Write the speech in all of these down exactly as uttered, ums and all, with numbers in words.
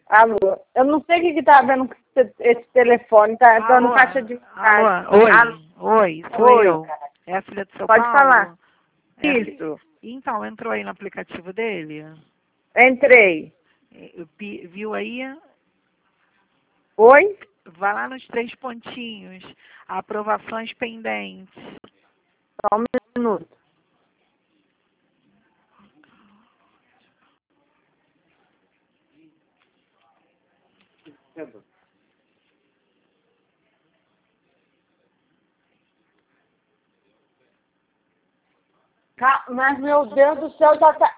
Alô, eu não sei o que que tá vendo com esse, esse telefone, tá dando Alô? caixa de mensagem. Alô? Oi, Alô? oi, sou Oi, eu. É a filha do seu pode Paulo? falar. É a fi- Isso, Então, entrou aí no aplicativo dele? entrei. Eh, pi- Viu aí? Oi? Vai lá nos três pontinhos. Aprovações pendentes. Só um minuto. Ca- Mas, meu Deus do céu, já tá...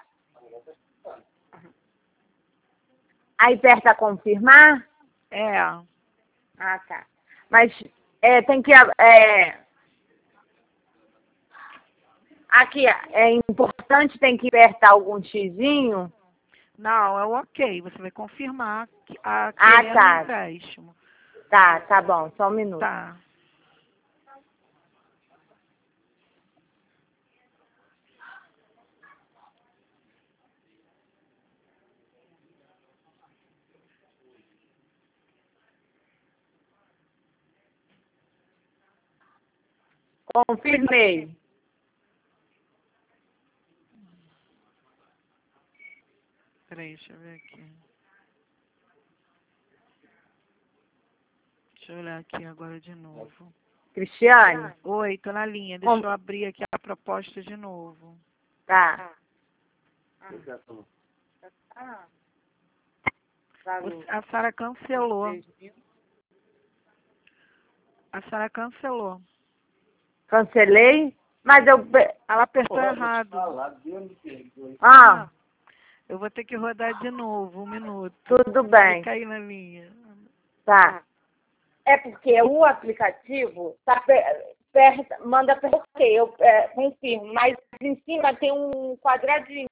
Aí aperta confirmar? É. Ah, tá. Mas é, tem que... É, aqui, é importante, tem que apertar algum xizinho? Não, é o ok. Você vai confirmar que a Ah, querendo tá. empréstimo. Tá, tá bom, só um minuto. Tá. Confirmei. Peraí, deixa eu ver aqui. Deixa eu olhar aqui agora de novo. Cristiane? Oi, tô na linha. Com- Deixa eu abrir aqui a proposta de novo. Tá. Você- A Sara cancelou. A Sara cancelou. Cancelei, mas eu... pe- Ela apertou errado. Ah, Eu vou ter que rodar de novo, um minuto. tudo bem. Fica aí na linha. Tá. É porque o aplicativo tá per, per, manda per ok, eu é, confirmo, mas em cima tem um quadradinho.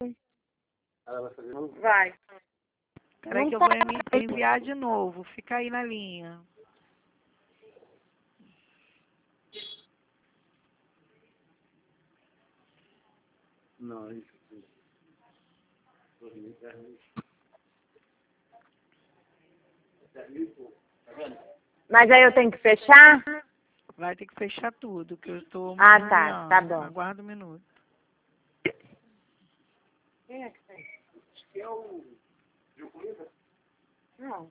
Vai. Peraí Não que eu tá. vou emi- enviar de novo. Fica aí na linha. Mas aí eu tenho que fechar? Vai ter que fechar tudo, que eu estou Ah, tá, enviando. tá bom. Aguarda um minuto. Quem é que tem? Acho que é o Gilcomidas? Não.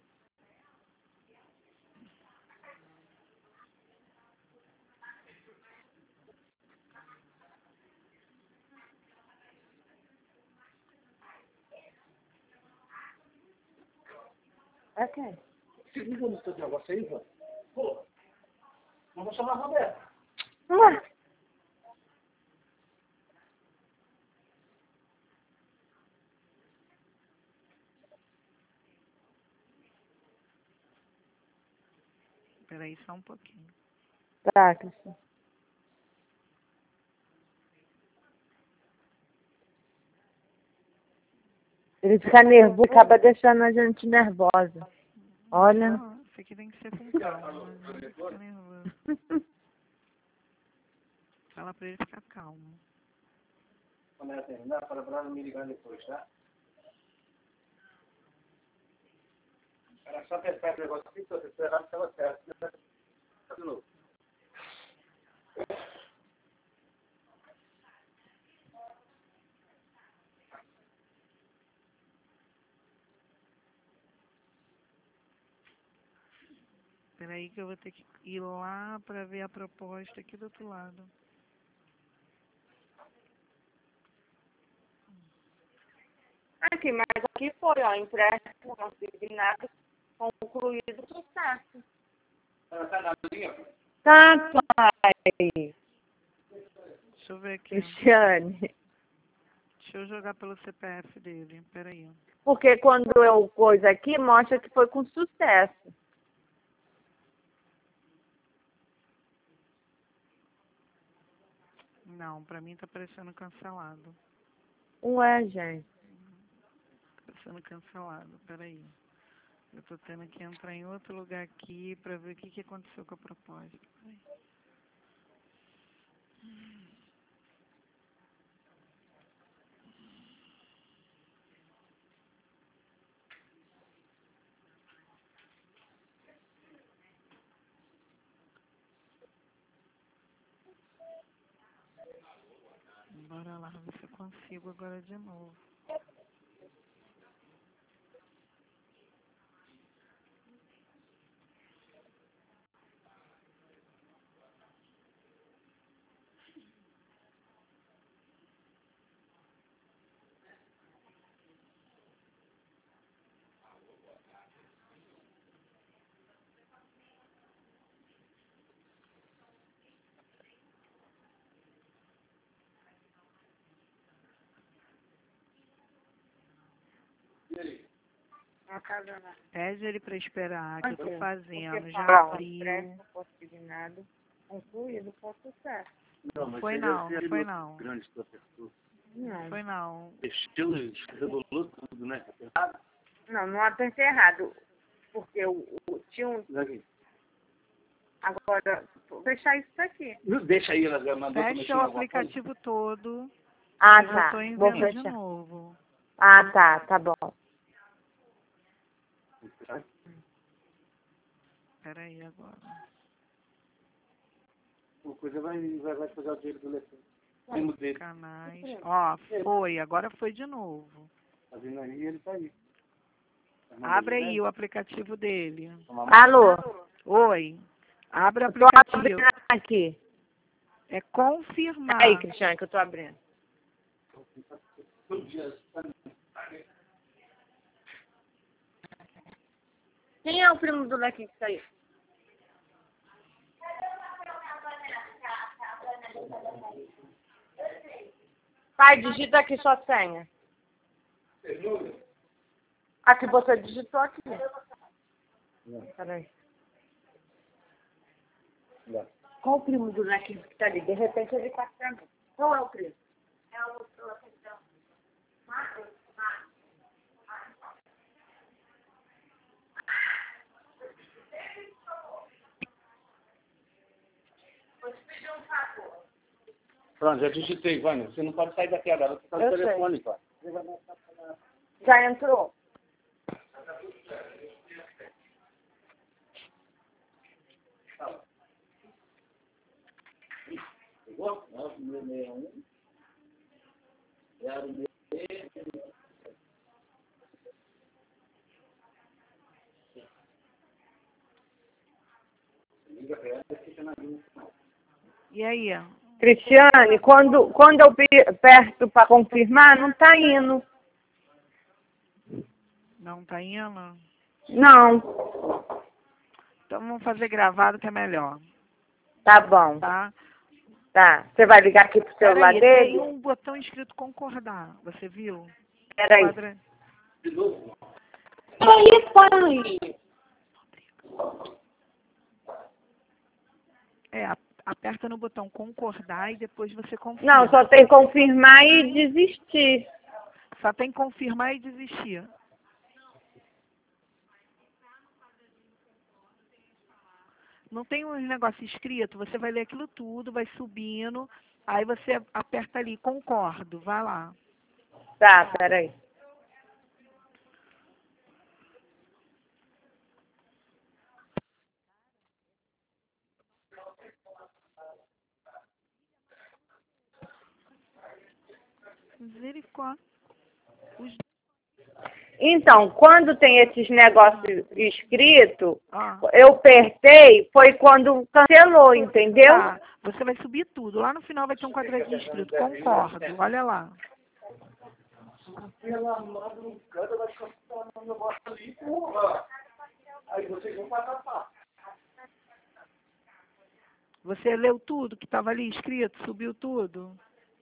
É quem? Se liga no seu negócio aí, Ivan. Pô, não vou chamar a Roberta. Ué. Peraí só um pouquinho. Tá, Cristiane. Ele fica nervoso, acaba deixando a gente nervosa. Olha. Não, isso aqui tem que ser com calma. Mas ele fica nervoso. Fala pra ele ficar calmo. Quando ela terminar, fala pra ela me ligar depois, tá? Era só testar esse negócio aqui, se você esperar, estava certo. Tá de novo. Peraí que eu vou ter que ir lá pra ver a proposta aqui do outro lado. Aqui, mas aqui foi, ó, empréstimo consignado, concluído, sucesso. Ela tá na linha? Tá, pai. Deixa eu ver aqui. Cristiane. Deixa eu jogar pelo C P F dele. Peraí. Porque quando eu coisa aqui, mostra que foi com sucesso. Não, pra mim tá parecendo cancelado. Ué, gente. Tá sendo cancelado. Peraí. Eu tô tendo que entrar em outro lugar aqui pra ver o que, que aconteceu com a proposta. Peraí. lá, ver se eu consigo agora de novo. Pede ele para esperar, que eu tô fazendo. Já abriu. Consignado, concluído, posso ser. Não, mas Foi você não, deve não ser foi muito não. grande sua pessoa. Não, Foi não. Estilo, rebolou tudo, né? não, não apertei errado. Porque o, o tinha um. Daqui. Agora, vou deixar isso daqui. Não deixa aí, ela já mandou pra mexer Fecha em o alguma coisa. aplicativo todo. Ah, Eu tá. tô Vou enviando de fechar. novo. Ah, tá, tá bom. Peraí agora. Uma coisa vai, vai, vai fazer o dinheiro do leitor. Mesmo dele. Canais. Ó, foi. Agora foi de novo. Tá vendo aí, ele tá aí. Abre aí o aplicativo dele. Alô? Oi. Abre o Eu tô aplicativo. abrindo aqui. É confirmar. Aí, Cristiane, que eu tô abrindo. Quem é o primo do Lequim que saiu? Pai, digita aqui sua senha. Aqui você digitou aqui. Peraí. Qual o primo do Lequim que tá ali? De repente ele passa pra mim. Qual é o primo? É o Pronto, já digitei, Vânia. Você não pode sair daqui agora. Você tá no Eu telefone, pai. Já entrou? Pegou? nove mil e um. Zero Liga pra ela e fica na linha. E aí? Cristiane, quando, quando eu aperto para confirmar, não tá indo. Não tá indo? Não. Então vamos fazer gravado que é melhor. Tá bom. Tá? Tá. Você vai ligar aqui pro celular Peraí, dele? tem um botão escrito concordar. Você viu? Peraí. Quadra... Aí, pai. É, a- aperta no botão concordar e depois você confirma. Não, só tem que confirmar e desistir. Só tem que confirmar e desistir. Não tem um negócio escrito, você vai ler aquilo tudo, vai subindo, aí você aperta ali, concordo, vai lá. Tá, peraí. Misericórdia. Os... Então, quando tem esses negócios escritos, Ah, eu apertei, foi quando cancelou, entendeu? tá, você vai subir tudo. Lá no final vai ter um quadradinho escrito, concordo, olha lá. Pela mão do canto, vai ficar um negócio ali, porra. Aí vocês vão passar passo. Você leu tudo que estava ali escrito, subiu tudo?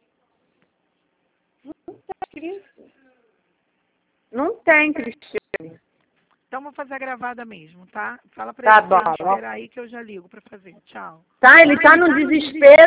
Não tá escrito. Não tem, Cristiane. Então vou fazer a gravada mesmo, tá? Fala pra Tá ele pra bom. ele esperar aí que eu já ligo pra fazer. Tchau. Tá, ele tá no desespero.